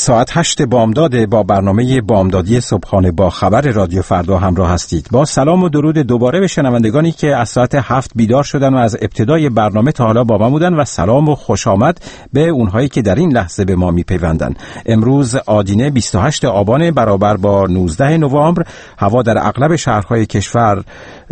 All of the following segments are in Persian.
ساعت 8 بامداد با برنامه بامدادی صبحانه با خبر رادیو فردا همراه هستید. با سلام و درود دوباره به شنوندگانی که از ساعت 7 بیدار شدن و از ابتدای برنامه تا حالا با ما بودن و سلام و خوش آمد به اونهایی که در این لحظه به ما میپیوندن. امروز آدینه 28 آبان برابر با 19 نوامبر. هوا در اغلب شهرهای کشور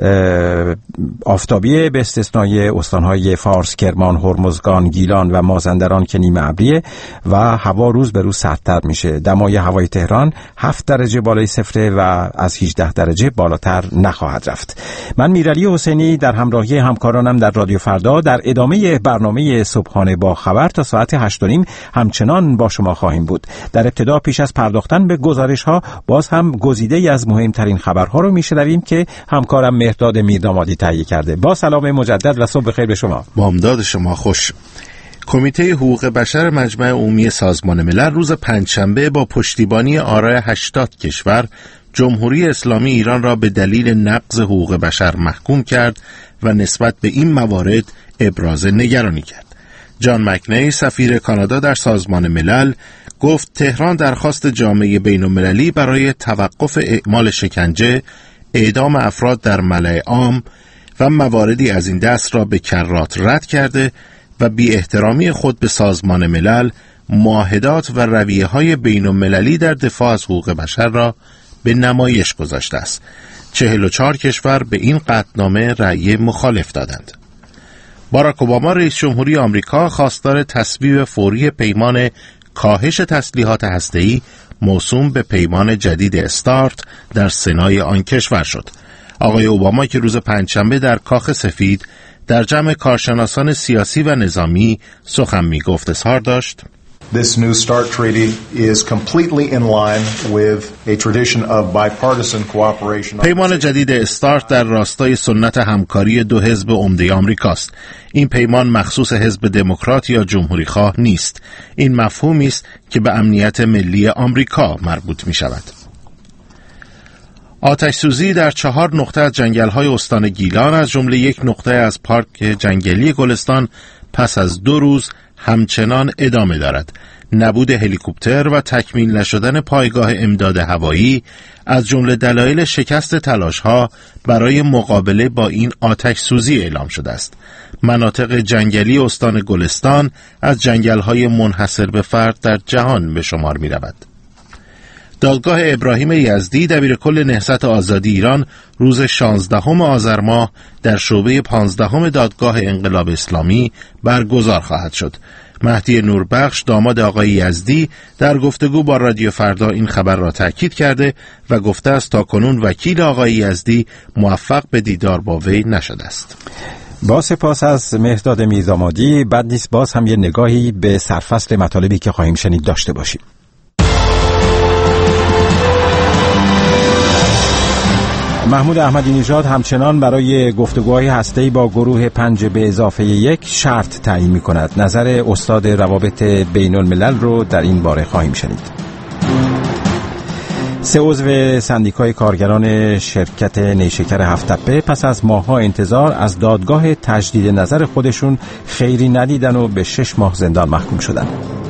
آفتابیه به استثنای استانهای فارس، کرمان، هرمزگان، گیلان و مازندران که نیمه ابریه و هوا روز به روز سردتر میشه. دمای هوای تهران 7 درجه بالای صفر و از 18 درجه بالاتر نخواهد رفت. من میرعلی حسینی در همراهی همکارانم در رادیو فردا در ادامه برنامه صبحانه با خبر تا ساعت 8:30 همچنان با شما خواهیم بود. در ابتدا پیش از پرداختن به گزارش ها باز هم گزیده‌ای از مهمترین خبرها رو میشنویم که همکارم مهرداد میردامادی تهیه کرده. با سلام مجدد و صبح بخیر به شما. بامداد شما خوش. کمیته حقوق بشر مجمع عمومی سازمان ملل روز پنجشنبه با پشتیبانی آرای 80 کشور جمهوری اسلامی ایران را به دلیل نقض حقوق بشر محکوم کرد و نسبت به این موارد ابراز نگرانی کرد. جان مکنی سفیر کانادا در سازمان ملل گفت تهران درخواست جامعه بین‌المللی برای توقف اعمال شکنجه، اعدام افراد در ملأ عام و مواردی از این دست را به کرات رد کرده و بی احترامی خود به سازمان ملل، معاهدات و رویه‌های بین‌المللی در دفاع از حقوق بشر را به نمایش گذاشته است. 44 کشور به این قطعنامه رأی مخالف دادند. باراک اوباما رئیس جمهوری آمریکا خواستار تصویب فوری پیمان کاهش تسلیحات هسته‌ای موسوم به پیمان جدید استارت در سنای آن کشور شد. آقای اوباما که روز پنجشنبه در کاخ سفید در جمع کارشناسان سیاسی و نظامی سخن می‌گفت اظهار داشت: This new START treaty is completely in line with a tradition of bipartisan cooperation. پیمان جدید استارت در راستای سنت همکاری دو حزب عمده آمریکاست. این پیمان مخصوص حزب دموکرات یا جمهوری خواه نیست. این مفهومی است که به امنیت ملی آمریکا مربوط می شود. آتش سوزی در 4 نقطه از جنگل‌های استان گیلان از جمله یک نقطه از پارک جنگلی گلستان پس از 2 روز همچنان ادامه دارد. نبود هلیکوپتر و تکمیل نشدن پایگاه امداد هوایی از جمله دلایل شکست تلاش‌ها برای مقابله با این آتش سوزی اعلام شده است. مناطق جنگلی استان گلستان از جنگل‌های منحصر به فرد در جهان به شمار می‌رود. دادگاه ابراهیم یزدی دبیرکل نهضت آزادی ایران روز 16 آذر ماه در شعبه 15 دادگاه انقلاب اسلامی برگزار خواهد شد. مهدی نوربخش داماد آقای یزدی در گفتگو با رادیو فردا این خبر را تاکید کرده و گفته است تاکنون وکیل آقای یزدی موفق به دیدار با وی نشده است. با سپاس از مهرداد میردامادی. بد نیست باز هم یه نگاهی به سرفصل مطالبی که خواهیم شنید داشته باشیم. محمود احمدی نژاد همچنان برای گفتگوهای هسته‌ای با گروه 5+1 شرط تعیین می‌کند. نظر استاد روابط بین الملل رو در این باره خواهیم شنید. 3 عضو سندیکای کارگران شرکت نیشکر هفت‌تپه پس از ماه‌ها انتظار از دادگاه تجدید نظر خودشون خیری ندیدن و به 6 ماه زندان محکوم شدند.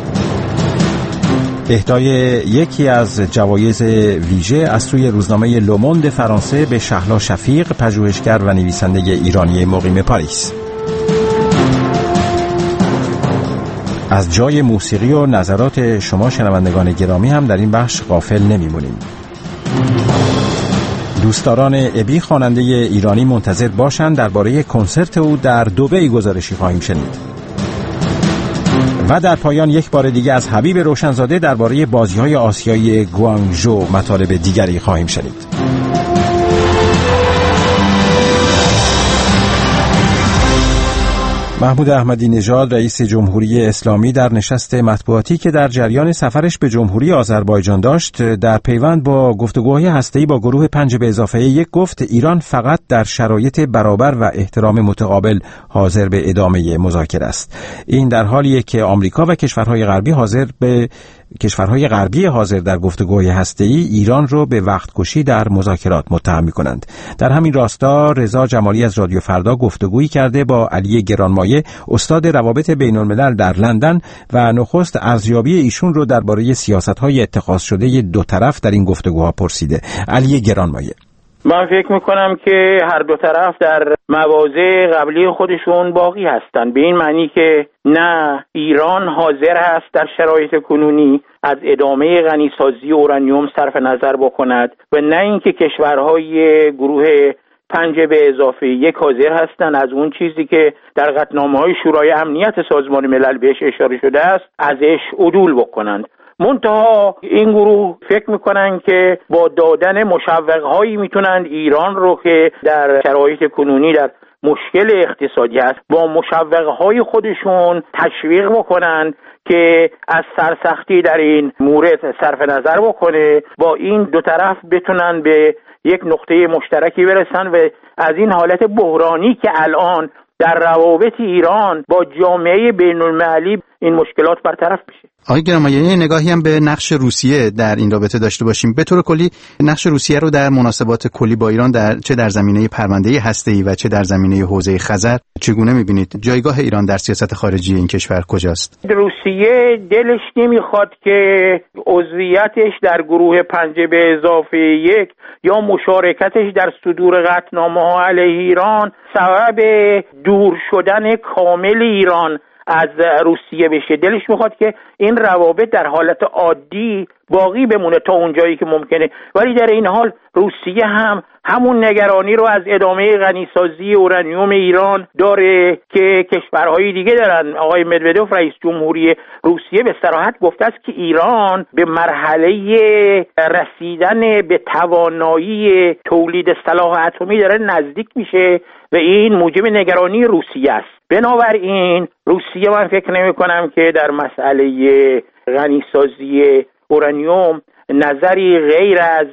اهدای یکی از جوایز ویژه از سوی روزنامه لوموند فرانسه به شهلا شفیق، پژوهشگر و نویسنده ایرانی مقیم پاریس. از جای موسیقی و نظرات شما شنوندگان گرامی هم در این بخش غافل نمیمونیم. دوستداران ابی خواننده ایرانی منتظر باشند، درباره کنسرت او در دبی گزارشی خواهیم شنید. و در پایان یک بار دیگه از حبیب روشنزاده درباره بازی‌های آسیایی گوانگژو مطالب دیگری خواهیم شنید. محمود احمدی نژاد رئیس جمهوری اسلامی در نشست مطبوعاتی که در جریان سفرش به جمهوری آذربایجان داشت در پیوند با گفتگوهای هسته‌ای با گروه 5+1 گفت ایران فقط در شرایط برابر و احترام متقابل حاضر به ادامه مذاکره است. این در حالیه که آمریکا و کشورهای غربی حاضر به کشورهای غربی حاضر در گفتگوهای هسته‌ای ایران رو به وقت‌کشی در مذاکرات متهم می‌کنند. در همین راستا رضا جمالی از رادیو فردا گفتگویی کرده با علی گرانمایه، استاد روابط بین‌الملل در لندن، و نخست ارزیابی ایشون رو درباره سیاست‌های اتخاذ شده دو طرف در این گفتگوها پرسیده. علی گرانمایه: من فکر میکنم که هر دو طرف در مواضع قبلی خودشون باقی هستند، به این معنی که نه ایران حاضر هست در شرایط کنونی از ادامه غنیسازی اورانیوم صرف نظر بکند و نه اینکه کشورهای گروه 5+1 حاضر هستند از اون چیزی که در قطعنامه‌های شورای امنیت سازمان ملل بهش اشاره شده است ازش عدول بکنند. منتها این گروه فکر میکنن که با دادن مشوق‌هایی میتونن ایران رو که در شرایط کنونی در مشکل اقتصادی است با مشوق‌های خودشون تشویق بکنن که از سرسختی در این مورد صرف نظر بکنه، با این دو طرف بتونن به یک نقطه مشترکی برسن و از این حالت بحرانی که الان در روابط ایران با جامعه بین‌المللی این مشکلات برطرف بشه. آقای گرانمایه، یه نگاهی هم به نقش روسیه در این رابطه داشته باشیم. به طور کلی نقش روسیه رو در مناسبات کلی با ایران چه در زمینه پرونده هسته‌ای و چه در زمینه حوزه خزر چگونه می‌بینید؟ جایگاه ایران در سیاست خارجی این کشور کجاست؟ روسیه دلش نمیخواد که عضویتش در گروه 5+1 یا مشارکتش در صدور قطعنامه‌ها علیه ایران سبب دور شدن کامل ایران از روسیه بشه. دلش میخواد که این روابط در حالت عادی باقی بمونه تا اونجایی که ممکنه، ولی در این حال روسیه هم همون نگرانی رو از ادامه غنیسازی اورانیوم ایران داره که کشورهای دیگه دارن. آقای مدودوف رئیس جمهوری روسیه به صراحت گفته است که ایران به مرحله رسیدن به توانایی تولید سلاح اتمی داره نزدیک میشه و این موجب نگرانی روسیه است. بنابراین روسیه من فکر نمی کنم که در مسئله غنیسازی اورانیوم نظری غیر از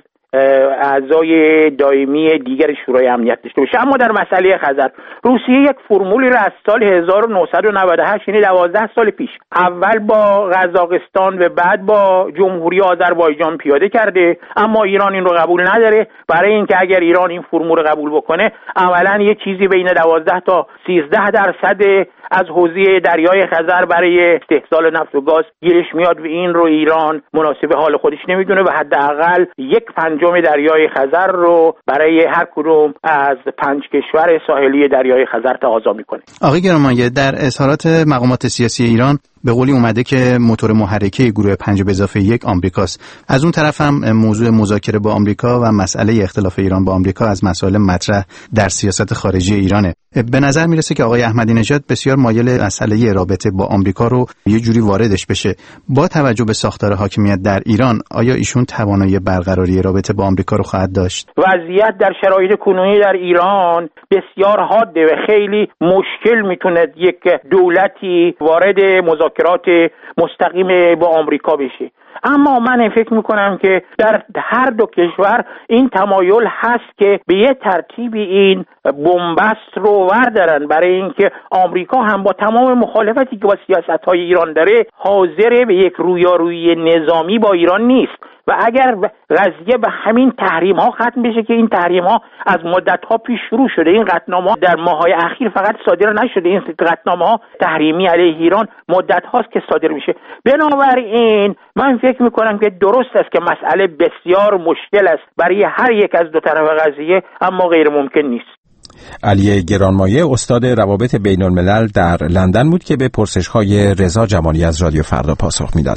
اعضای دائمی دیگر شورای امنیت داشته باشه. اما در مسئله خزر روسیه یک فرمولی را از سال 1998 یعنی 12 سال پیش اول با قزاقستان و بعد با جمهوری آذربایجان پیاده کرده، اما ایران این رو قبول نداره. برای اینکه اگر ایران این فرمول رو قبول بکنه اولا یه چیزی بین 12 تا 13% از حوزه دریای خزر برای استحصال نفت و گاز گیرش میاد و این رو ایران مناسب حال خودش نمیدونه و حداقل 1/5 دریای خزر رو برای هر کدوم از 5 کشور ساحلی دریای خزر تقاضا میکنه. آقای گرانمایه، در اظهارات مقامات سیاسی ایران به قولی اومده که موتور محرکه گروه 5+1 آمریکاست. از اون طرف هم موضوع مذاکره با آمریکا و مسئله اختلاف ایران با آمریکا از مسائل مطرح در سیاست خارجی ایرانه. به نظر میرسه که آقای احمدی نژاد بسیار مایل مسئله رابطه با آمریکا رو یه جوری واردش بشه. با توجه به ساختار حاکمیت در ایران آیا ایشون توانایی برقراری رابطه با آمریکا رو خواهد داشت؟ وضعیت در شرایط کنونی در ایران بسیار حاده و خیلی مشکل میتونه یک دولتی وارد مذاکرات مستقیم با آمریکا بشه. اما من فکر میکنم که در هر دو کشور این تمایل هست که به یه ترتیبی این بنبست رو وردارن، برای اینکه آمریکا هم با تمام مخالفتی که با سیاست‌های ایران داره حاضر به یک رویارویی نظامی با ایران نیست و اگر قضیه به همین تحریم‌ها ختم بشه که این تحریم‌ها از مدت‌ها پیش شروع شده، این قطعنامه‌ها در ماه‌های اخیر فقط صادر نشده، این قطعنامه‌ها تحریمی علیه ایران مدت‌هاست که صادر میشه. بنابراین من فکر می‌کنم که درست است که مسئله بسیار مشکل است برای هر یک از دو طرف قضیه، اما غیر ممکن نیست. علی گرانمایه استاد روابط بین‌الملل در لندن بود که به پرسش‌های رضا جمالی از رادیو فردا پاسخ میداد.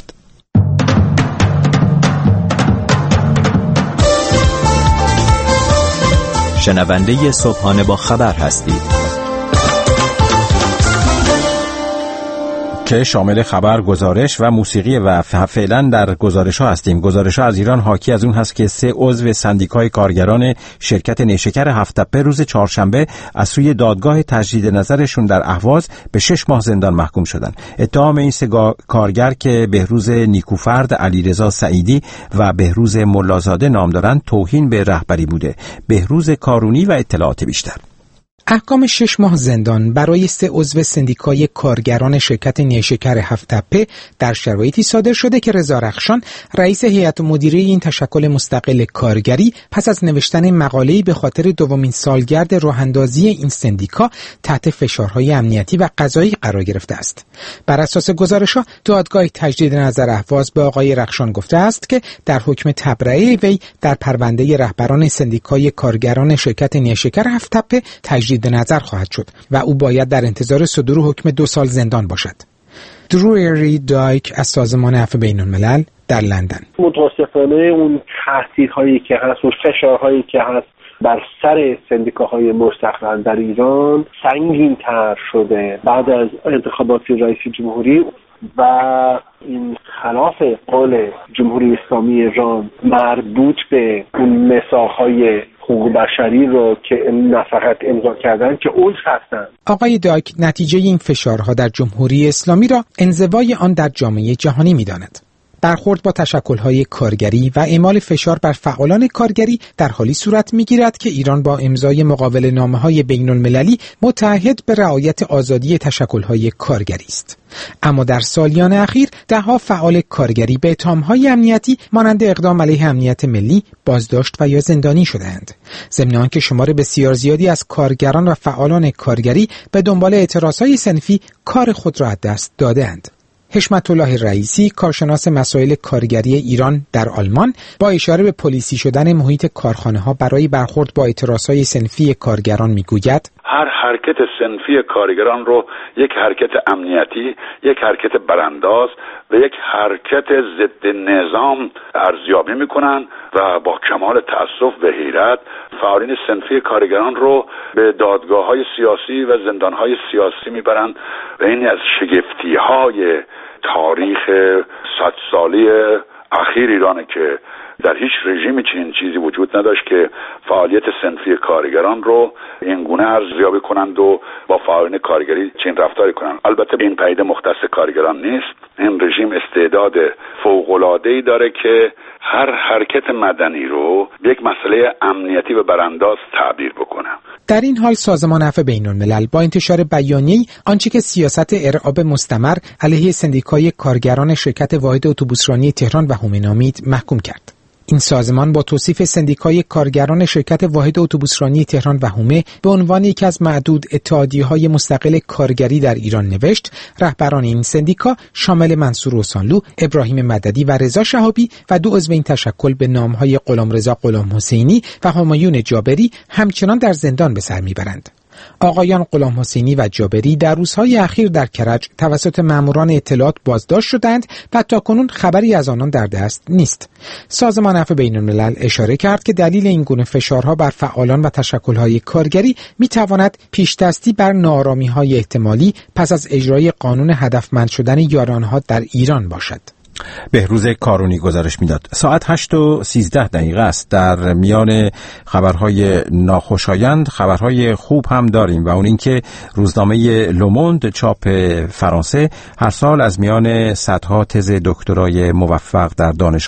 شنونده صبحانه با خبر هستید که شامل خبر، گزارش و موسیقی و فعلا در گزارش‌ها هستیم. گزارش‌ها از ایران حاکی از اون هست که 3 عضو سندیکای کارگران شرکت نیشکر هفت‌تپه روز چهارشنبه از سوی دادگاه تجدید نظرشون در اهواز به 6 ماه زندان محکوم شدند. اتهام این 3 کارگر که بهروز نیکوفرد، علیرضا سعیدی و بهروز ملازاده نام دارند توهین به رهبری بوده. بهروز کارونی و اطلاعات بیشتر. احکام 6 ماه زندان برای 3 عضو سندیکای کارگران شرکت نیشکر هفت‌تپه در شرایطی صادر شده که رضا رخشان رئیس هیئت مدیره این تشکل مستقل کارگری پس از نوشتن مقاله‌ای به خاطر دومین سالگرد راه‌اندازی این سندیکا تحت فشارهای امنیتی و قضایی قرار گرفته است. بر اساس گزارش‌ها دادگاه تجدید نظر اهواز به آقای رخشان گفته است که در حکم تبرئه وی در پرونده رهبران سندیکای کارگران شرکت نیشکر هفت‌تپه تجدید نظر خواهد شد و او باید در انتظار صدور حکم 2 سال زندان باشد. دروری دایک از سازمان عفو بین‌الملل در لندن: متاسفانه اون تاثیرهایی که هست و فشارهایی که هست بر سر سندیکاهای مستقل در ایران سنگین‌تر شده بعد از انتخابات رئیس جمهوری و این خلاف قول جمهوری اسلامی ایران مربوط به اون مساحهای حقوق بشری رو که نه فقط امضا کردن که عضو هستن. آقای داک نتیجه این فشارها در جمهوری اسلامی را انزوای آن در جامعه جهانی می‌داند. برخورد با تشکل‌های کارگری و اعمال فشار بر فعالان کارگری در حالی صورت می‌گیرد که ایران با امضای مقاوله‌نامه‌های بین‌المللی متعهد به رعایت آزادی تشکل‌های کارگری است. اما در سالیان اخیر ده‌ها فعال کارگری به اتهام‌های امنیتی مانند اقدام علیه امنیت ملی بازداشت و یا زندانی شده‌اند. ضمن آنکه شمار بسیار زیادی از کارگران و فعالان کارگری به دنبال اعتراضهای صنفی کار خود را از دست داده‌اند. حشمت الله رئیسی، کارشناس مسائل کارگری ایران در آلمان، با اشاره به پلیسی شدن محیط کارخانه‌ها برای برخورد با اعتراضهای صنفی کارگران میگوید: هر حرکت صنفی کارگران رو یک حرکت امنیتی، یک حرکت برانداز و یک حرکت ضد نظام ارزیابی میکنن و با کمال تأسف و حیرت فعالین صنفی کارگران رو به دادگاه‌های سیاسی و زندان‌های سیاسی میبرن و این از شگفتی‌های تاریخ 100 سالی اخیر ایرانه که در هیچ رژیمی چنین چیزی وجود نداشت که فعالیت صنفی کارگران رو این گونه ارزیابی کنند و با فعالین کارگری چنین رفتاری کنند. البته این پدیده مختص کارگران نیست. این رژیم استعداد فوق‌العاده‌ای داره که هر حرکت مدنی رو یک مسئله امنیتی و برانداز تعبیر بکنه. در این حال سازمان عفو بین‌الملل با انتشار بیانیه‌ای آنچه که سیاست ارعاب مستمر علیه سندیکای کارگران شرکت واحد اتوبوسرانی تهران و هومه نامید محکوم کرد. این سازمان با توصیف سندیکای کارگران شرکت واحد اتوبوسرانی تهران و هومه به عنوان یکی از معدود اتحادیه‌های مستقل کارگری در ایران نوشت رهبران این سندیکا شامل منصور حسینلو، ابراهیم مددی و رضا شهابی و 2 عضو این تشکل به نام‌های غلامرضا غلامحسینی و همایون جابری همچنان در زندان به سر میبرند. آقایان غلامحسینی و جابری در روزهای اخیر در کرج توسط ماموران اطلاعات بازداشت شدند و تاکنون خبری از آنان در دست نیست. سازمان عفو بین‌الملل اشاره کرد که دلیل این گونه فشارها بر فعالان و تشکل‌های کارگری می‌تواند پیش‌دستی بر ناآرامی‌های احتمالی پس از اجرای قانون هدفمند شدن یارانها در ایران باشد. بهروز کارونی گزارش میداد. ساعت 8:13 است. در میان خبرهای ناخوشایند خبرهای خوب هم داریم و اون این که روزنامه لوموند چاپ فرانسه هر سال از میان صدها تز دکترای موفق در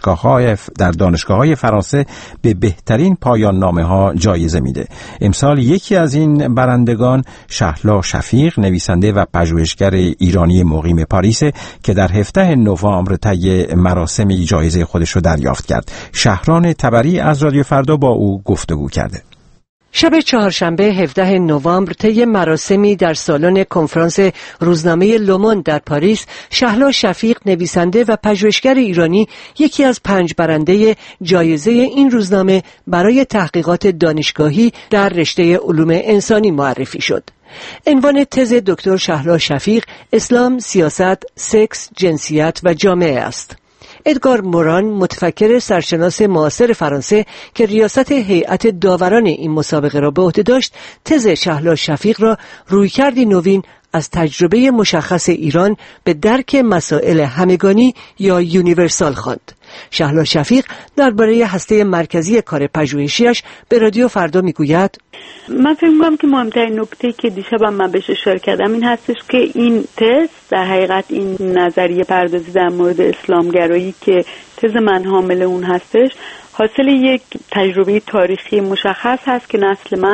دانشگاه‌های فرانسه به بهترین پایان نامه‌ها جایزه میده. امسال یکی از این برندگان شهلا شفیق، نویسنده و پژوهشگر ایرانی مقیم پاریس که در 17 نوامبر مراسمی جایزه خودش رو دریافت کرد. شهران تبری از رادیو فردا با او گفتگو کرده. شب چهارشنبه 17 نوامبر طی مراسمی در سالن کنفرانس روزنامه لوموند در پاریس، شهلا شفیق، نویسنده و پژوهشگر ایرانی، یکی از 5 برنده جایزه این روزنامه برای تحقیقات دانشگاهی در رشته علوم انسانی معرفی شد. عنوان تز دکتر شهلا شفیق اسلام، سیاست، سکس، جنسیت و جامعه است. ادگار موران، متفکر سرشناس معاصر فرانسه که ریاست هیئت داوران این مسابقه را به عهده داشت، تز شهلا شفیق را رویکردی نوین از تجربه مشخص ایران به درک مسائل همگانی یا یونیورسال خواند. شهلا شفیق درباره هسته مرکزی کار پژوهشیش به رادیو فردا میگوید: من فکر می‌کنم که مهمترین نکته که دیشبم من بهش اشاره کردم این هستش که این تز در حقیقت این نظریه پردازی در مورد اسلامگرایی که تز من حامل اون هستش حاصل یک تجربه تاریخی مشخص هست که نسل من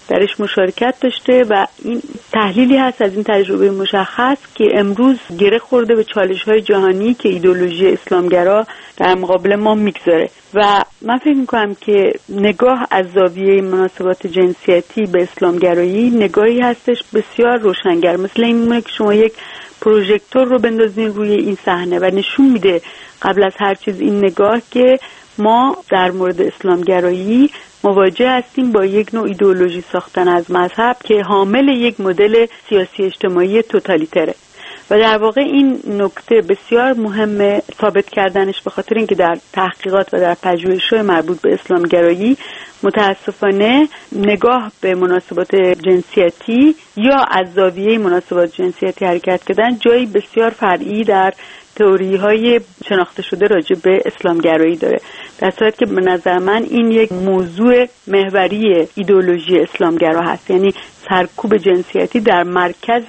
درش مشارکت داشته و این تحلیلی هست از این تجربه مشخص که امروز گره خورده به چالش‌های جهانی که ایدئولوژی اسلامگرا در مقابل ما میگذاره و من فکر میکنم که نگاه از زاویه مناسبات جنسیتی به اسلامگرایی نگاهی هستش بسیار روشنگر، مثل این که شما یک پروژکتور رو بندازین روی این صحنه و نشون میده قبل از هر چیز این نگاه که ما در مورد اسلامگرایی مواجه هستیم با یک نوع ایدئولوژی ساختن از مذهب که حامل یک مدل سیاسی اجتماعی توتالیتره و در واقع این نکته بسیار مهمه ثابت کردنش، به خاطر اینکه در تحقیقات و در پژوهش‌های مربوط به اسلامگرایی متاسفانه نگاه به مناسبات جنسیتی یا از زاویه مناسبات جنسیتی حرکت کردن جایی بسیار فرعی در تئوری‌های شناخته شده راجع به اسلامگرایی داره، در صورتی که به نظر من این یک موضوع محوری ایدئولوژی اسلامگرا هست، یعنی سرکوب جنسیتی در مرکز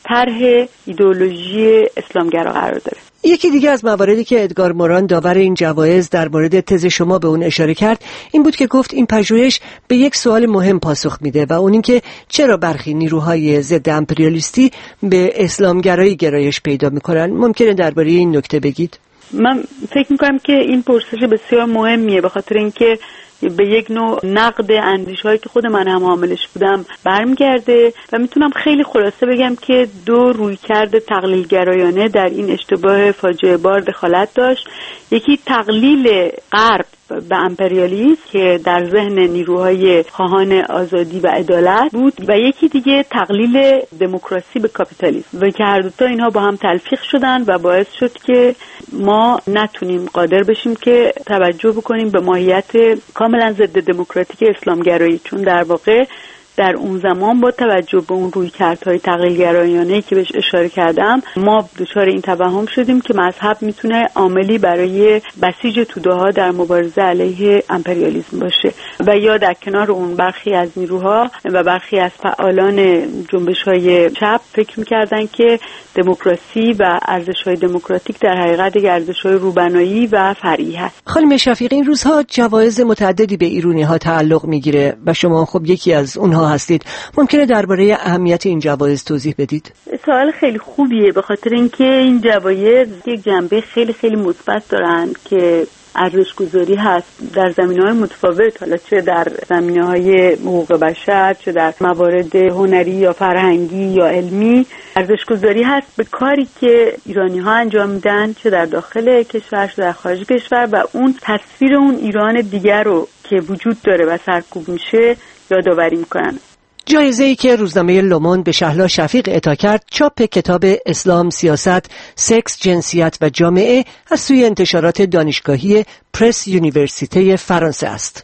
طرح ایدئولوژی اسلامگرا قرار داره. یکی دیگه از مواردی که ادگار موران داور این جوایز در مورد تز شما به اون اشاره کرد این بود که گفت این پژوهش به یک سوال مهم پاسخ میده و اون این که چرا برخی نیروهای ضد امپریالیستی به اسلامگرایی گرایش پیدا میکنن. ممکنه درباره این نکته بگید؟ من فکر میکنم که این پرسش بسیار مهمیه، به خاطر اینکه به یک نوع نقد اندیشه‌هایی که خود من هم حاملش بودم برمیگرده و میتونم خیلی خلاصه بگم که دو رویکرد تقلیل‌گرایانه در این اشتباه فاجعه بار دخالت داشت. یکی تقلیل غرب به امپریالیسم که در ذهن نیروهای خواهان آزادی و عدالت بود و یکی دیگه تقلیل دموکراسی به کاپیتالیسم و که هر دوتا اینها با هم تلفیق شدن و باعث شد که ما نتونیم قادر بشیم که توجه بکنیم به ماهیت کاملا ضد دموکراتیک اسلامگرایی، چون در واقع در اون زمان با توجه به اون رویکردهای تقلیل‌گرایانه‌ای که بهش اشاره کردم ما دچار این توهم شدیم که مذهب میتونه عاملی برای بسیج توده‌ها در مبارزه علیه امپریالیسم باشه و یا در کنار اون برخی از نیروها و برخی از فعالان جنبش‌های چپ فکر می‌کردن که دموکراسی و ارزش‌های دموکراتیک در حقیقت ارزش‌های روبنایی و فرعی هست. خانم شفیقی، این روزها جوایز متعددی به ایرانی‌ها تعلق می‌گیره و شما خب یکی از اونها هستید. ممکنه درباره اهمیت این جوایز توضیح بدید؟ سوال خیلی خوبیه، به خاطر اینکه این جوایز یک جنبه خیلی خیلی مثبت دارن که ارزش‌گذاری هست در زمینه‌های متفاوت، حالا چه در زمینه‌های حقوق بشر، چه در موارد هنری یا فرهنگی یا علمی. ارزش‌گذاری هست به کاری که ایرانی‌ها انجام میدن، چه در داخل کشور چه در خارج کشور، و اون تصویر اون ایران دیگر رو که وجود داره و سرکوب میشه یادآوری میکنن. جایزه‌ای که روزنامه لوموند به شهلا شفیق اعطا کرد چاپ کتاب اسلام، سیاست، سکس، جنسیت و جامعه از سوی انتشارات دانشگاهی پرس یونیورسیته فرانسه است.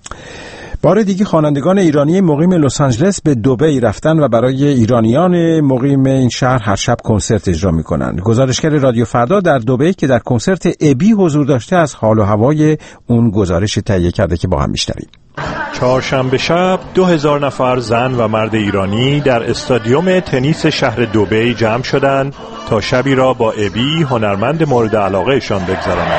بار دیگه خوانندگان ایرانی مقیم لس آنجلس به دبی رفتن و برای ایرانیان مقیم این شهر هر شب کنسرت اجرا می‌کنند. گزارشگر رادیو فردا در دبی که در کنسرت ابی حضور داشته از حال و هوای اون گزارش تهیه کرده که با هم میشنویم. چهارشنبه شب 2000 نفر زن و مرد ایرانی در استادیوم تنیس شهر دبی جمع شدند تا شبی را با ابی هنرمند مورد علاقهشان بگذرانند.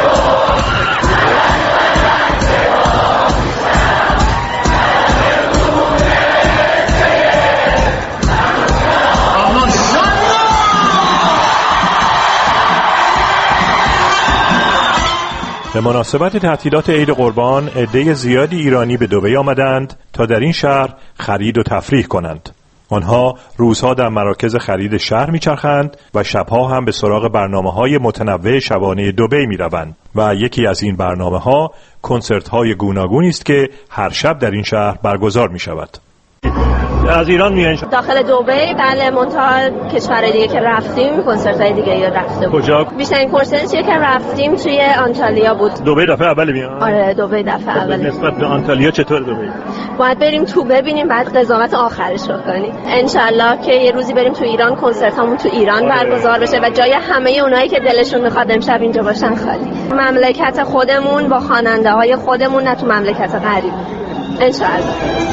به مناسبت تعطیلات عید قربان عده زیادی ایرانی به دبی آمدند تا در این شهر خرید و تفریح کنند. آنها روزها در مراکز خرید شهر میچرخند و شبها هم به سراغ برنامه‌های متنوع شبانه دبی میروند و یکی از این برنامه‌ها کنسرت‌های گوناگونی است که هر شب در این شهر برگزار می‌شود. از ایران میان داخل دبی، بله، منتها کشورهای دیگه که رفتیم کنسرت‌های دیگه یا رفته بود. کجا؟ بیشترین کنسرتی که رفتیم توی آنتالیا بود. دبی دفعه اول میان؟ آره، دبی دفعه اول. نسبت به آنتالیا چطور دبی؟ باید بریم تو ببینیم، بعد قضاوت آخرش رو کنیم. انشالله که یه روزی بریم تو ایران، کنسرتامون تو ایران برگزار بشه و جای همه اونایی که دلشون میخواد امشب اینجا باشن خالی. مملکت خودمون با خواننده‌های خودمون، نه تو مملکت غریب. انشالله.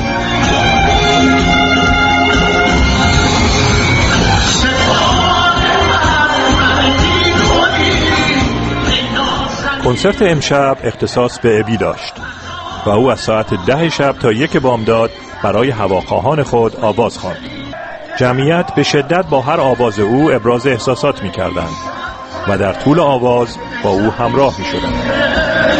کنسرت امشب اختصاص به ابی داشت و او از ساعت 10 شب تا 1 بامداد برای هواخواهان خود آواز خواند. جمعیت به شدت با هر آواز او ابراز احساسات می‌کردند و در طول آواز با او همراه می‌شدند.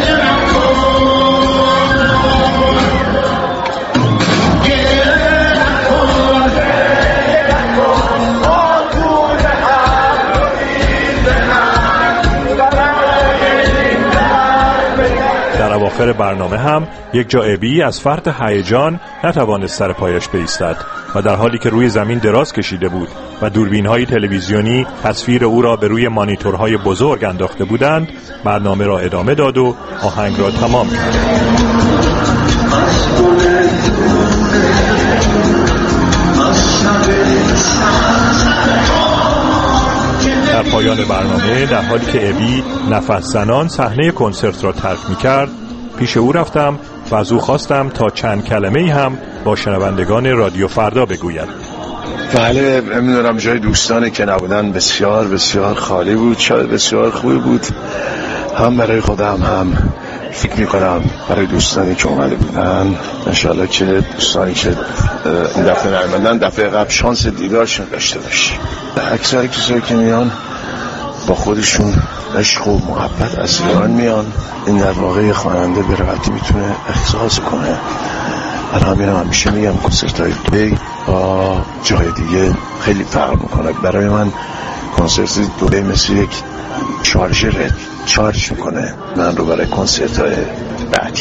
در اواخر برنامه هم یک جا ابی از فرط هیجان نتوانست سر پایش بایستد و در حالی که روی زمین دراز کشیده بود و دوربین‌های تلویزیونی تصویر او را به روی مانیتورهای بزرگ انداخته بودند، برنامه را ادامه داد و آهنگ را تمام کرد. در پایان برنامه در حالی که ابی نفس زنان صحنه کنسرت را ترک می‌کرد، پیش او رفتم و از او خواستم تا چند کلمه‌ای هم با شنوندگان رادیو فردا بگوید. بله، نمیدونم، جای دوستانی که نبودن بسیار بسیار خالی بود. شاید بسیار خوبی بود، هم برای خودم هم فکر میکنم برای دوستانی که اومده بودن. انشالله که دوستانی که این دفعه نمیدن دفعه قبل شانس دیدارشون داشته باشی. اکثر کسایی که میان با خودشون عشق و محبت از ایران میان. این در واقع خواننده به راحتی میتونه احساس کنه. من همیشه میگم کنسرت های دبی با جای دیگه خیلی فرق میکنه. برای من کنسرت دبی مثل یک شارژره، چارج میکنه من رو برای کنسرت های بعدی.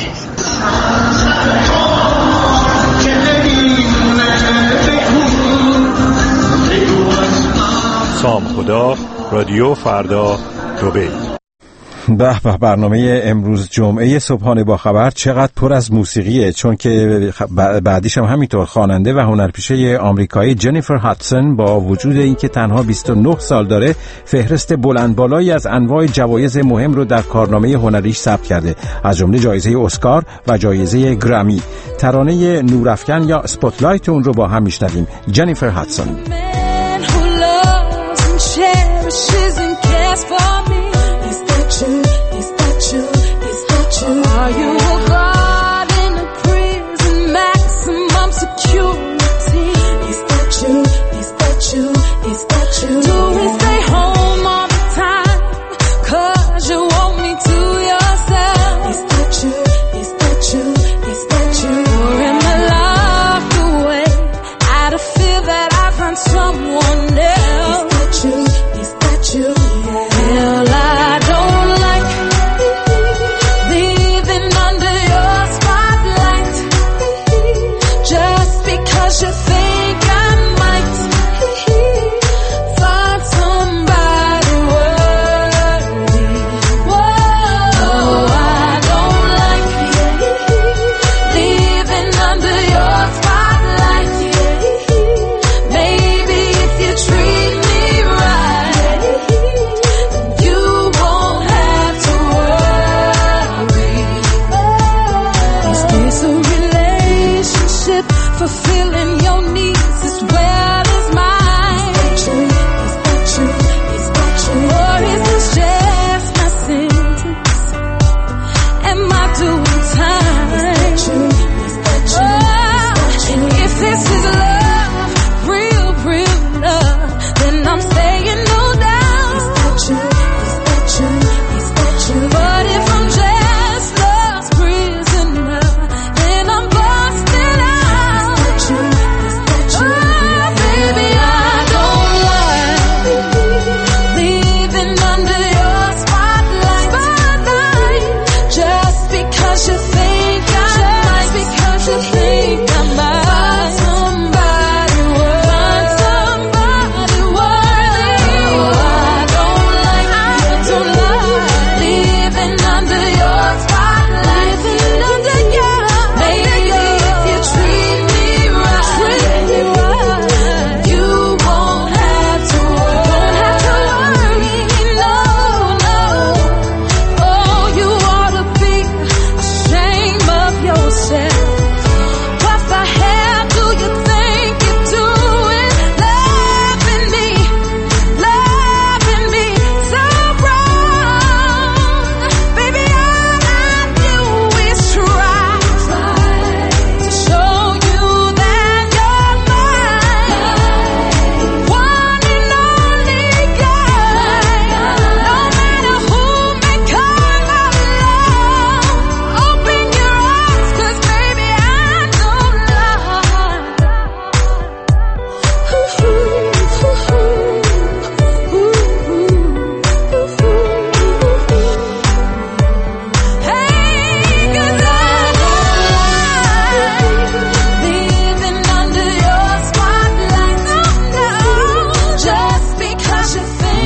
سام خدا، رادیو فردا، دبی. به برنامه امروز جمعه صبحانه با خبر چقدر پر از موسیقیه، چون که بعدیش هم همینطور. خواننده و هنرپیشه آمریکایی جنیفر هاتسون با وجود اینکه تنها 29 سال داره، فهرست بلند بالایی از انواع جوایز مهم رو در کارنامه هنریش ثبت کرده، از جمله جایزه اسکار و جایزه گرمی. ترانه نورافکن یا اسپاتلایت اون رو با هم میشنویم. جنیفر هاتسون. Are you a guard in a prison, maximum security? Is that you? Is that you? Is that you? Do we stay home all the time? 'Cause you want me to yourself. Is that you? Is that you? Is that you? Or am I locked away out of fear that I find someone else? Is that you? Is that you?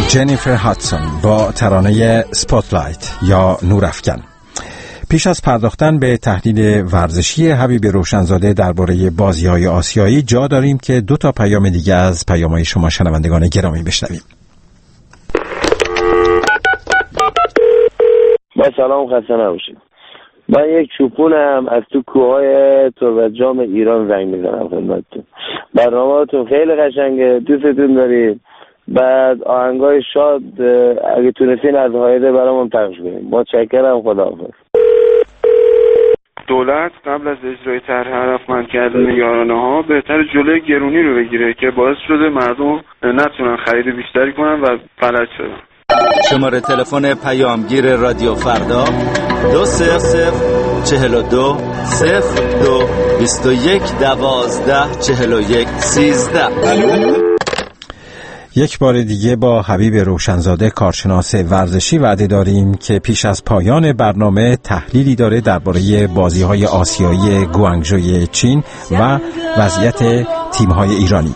جنیفر هاتسون با ترانه سپاتلایت یا نورافکن. پیش از پرداختن به تحلیل ورزشی حبیب روشنزاده درباره بازی‌های آسیایی جا داریم که 2 تا پیام دیگه از پیام‌های شما شنوندگان گرامی بشنویم. با سلام، خسته نباشید. من یک چوپونم از تو کوههای تربتجام ایران زنگ میزنم خدمتتون. برنامه‌تون خیلی قشنگه، دوستتون داریم. بعد آهنگای شاد اگه تونستین از هایده برامون پخش کنیم. متشکرم، خداحافظ. دولت قبل از اجرای طرح هدفمند کردن یارانه‌ها بهتر جلوی گرونی رو بگیره که باعث شده مردم نتونن خرید بیشتری کنن و فلج شدن. شماره تلفن پیامگیر رادیو فردا 2042 02 21 12 41 13. یک بار دیگه با حبیب روشنزاده کارشناس ورزشی وعده داریم که پیش از پایان برنامه تحلیلی داره درباره بازی‌های آسیایی گوانگژوی چین و وضعیت تیم‌های ایرانی.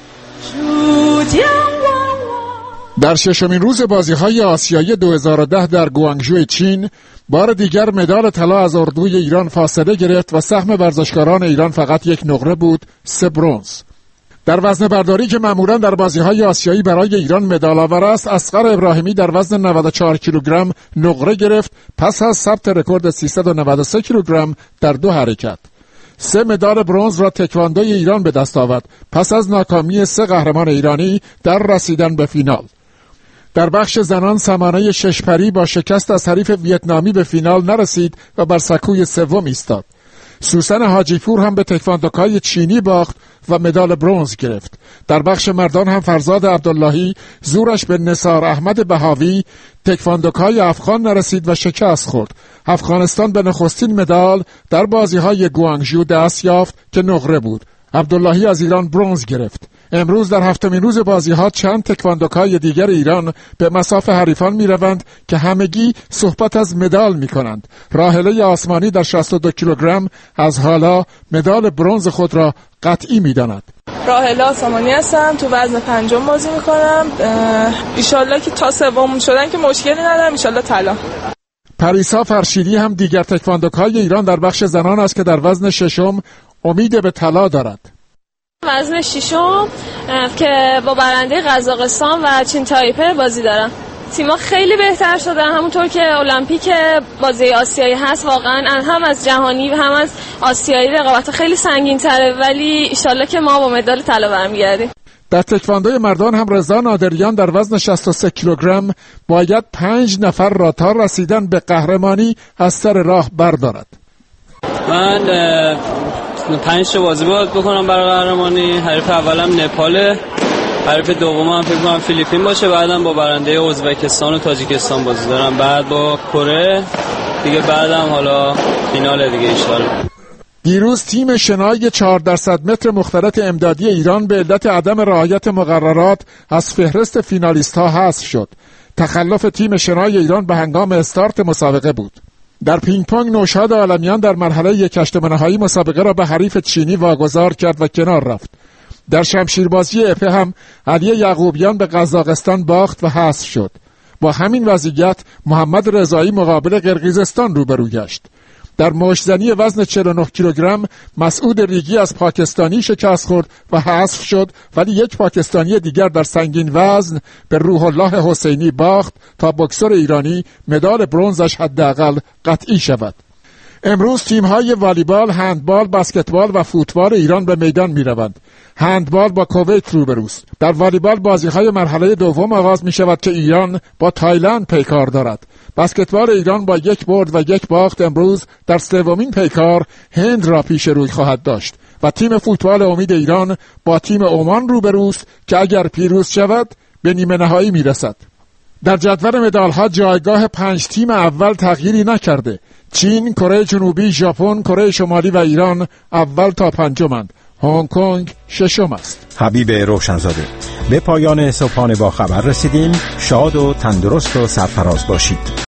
در 6مین روز بازی‌های آسیایی 2010 در گوانگژو چین بار دیگر مدال طلا از اردوی ایران فاصله گرفت و سهم ورزشکاران ایران فقط 1 نقره بود، 3 برنز. در وزن برداری که معمولاً در بازی‌های آسیایی برای ایران مدال آور است، اصغر ابراهیمی در وزن 94 کیلوگرم نقره گرفت پس از ثبت رکورد 393 کیلوگرم در 2 حرکت. 3 مدال برنز را تکواندوی ایران به دست آورد پس از ناکامی 3 قهرمان ایرانی در رسیدن به فینال. در بخش زنان سمانه ششپری با شکست از حریف ویتنامی به فینال نرسید و بر سکوی سوم ایستاد. سوسن حاجیپور هم به تکواندوکای چینی باخت و مدال برنز گرفت. در بخش مردان هم فرزاد عبداللهی زورش به نثار احمد بهاوی تکواندوکای افغان نرسید و شکست خورد. افغانستان به نخستین مدال در بازی‌های گوانگژو دست یافت که نقره بود. عبداللهی از ایران برنز گرفت. امروز در 7مین روز بازی‌ها چند تکواندوکای دیگر ایران به مصاف حریفان می‌روند که همگی صحبت از مدال می‌کنند. راحله آسمانی در 62 کیلوگرم از حالا مدال برنز خود را قطعی می‌داند. راحله آسمانی هستم، تو وزن 5 بازی می‌کنم. ان که تا سوم شدن که مشکلی ندارم، ان طلا. پریسا فرشیدی هم دیگر تکواندوکای ایران در بخش زنان است که در وزن 6 امید به طلا دارد. وزن 6 که با برنده قزاقستان و چین تایپه بازی دارم. تیم‌ها خیلی بهتر شدن، همونطور که المپیک بازی آسیایی هست، واقعا هم از جهانی و هم از آسیایی رقابت خیلی سنگین‌تره، ولی ان شاءالله که ما با مدال طلا برمیگردیم. در تکواندوی مردان هم رضا نادریان در وزن 63 کیلوگرم باید 5 نفر را تا رسیدن به قهرمانی از سر راه بردارد. من 5 بازی باید بکنم برای قهرمانی. حریف اولم نپاله، حریف دومم فکر کنم فیلیپین باشه، بعدم با برنده ازبکستان و تاجیکستان بازی دارم، بعد با کره دیگه، بعدم حالا فینال دیگه ان شاءالله. دیروز تیم شنای 400 متر مختلط امدادی ایران به علت عدم رعایت مقررات از فهرست فینالیست ها حذف شد. تخلف تیم شنای ایران به هنگام استارت مسابقه بود. در پینگ پونگ نوشاد عالمیان در مرحله 1/8 نهایی مسابقه را به حریف چینی واگذار کرد و کنار رفت. در شمشیربازی اپه هم علی یعقوبیان به قزاقستان باخت و حذف شد. با همین وضعیت محمد رضایی مقابل قرقیزستان روبرو گشت. در مشت‌زنی وزن 49 کیلوگرم مسعود ریگی از پاکستانی شکست خورد و حذف شد، ولی یک پاکستانی دیگر در سنگین وزن به روح الله حسینی باخت تا بوکسور ایرانی مدال برنزش حداقل قطعی شود. امروز تیم‌های والیبال، هندبال، بسکتبال و فوتبال ایران به میدان می‌روند. هندبال با کویت روبروست. در والیبال بازی‌های مرحله دوم آغاز می‌شود که ایران با تایلند پیکار دارد. بسکتبال ایران با 1 برد و 1 باخت امروز در 3مین پیکار هند را پیش روی خواهد داشت و تیم فوتبال امید ایران با تیم عمان روبروست که اگر پیروز شود به نیمه نهایی می‌رسد. در جدول مدال‌ها جایگاه 5 تیم اول تغییری نکرده. چین، کره جنوبی، ژاپن، کره شمالی و ایران اول تا 5مند. هنگ کنگ 6م است. حبیب روشنزاده. به پایان صبحانه با خبر رسیدیم. شاد و تندرست و سرفراز باشید.